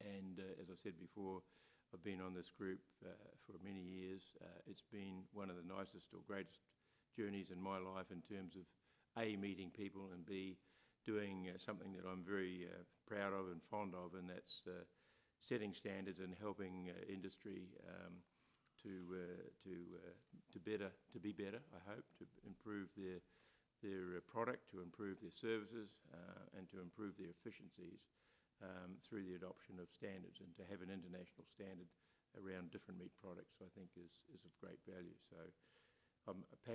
and as I said before, I've been on this group for many years. It's been one of the nicest or greatest journeys in my life in terms of A, meeting people, and B, doing something that I'm very proud of and fond of, and that's setting standards and helping industry to be better. I hope to improve their product, to improve their services, and to improve their efficiencies through the adoption of standards, and to have an international standard around different meat products, I think, is of great value. So I'm